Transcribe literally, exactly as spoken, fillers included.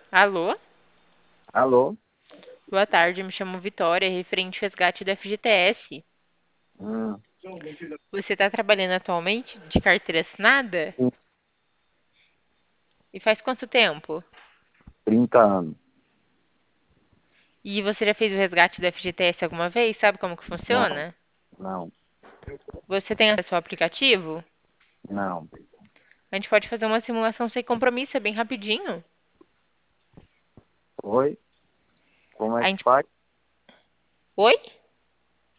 Alô? Alô? Boa tarde, me chamo Vitória, referente ao resgate do F G T S. Hum, Você está trabalhando atualmente de carteira assinada? sim, E faz quanto tempo? trinta anos. E você já fez o resgate do F G T S alguma vez? Sabe como que Não, funciona? não, Você tem acesso ao aplicativo? não. A gente pode fazer uma simulação sem compromisso, é bem rapidinho. Oi? Como é A que gente... faz? Oi?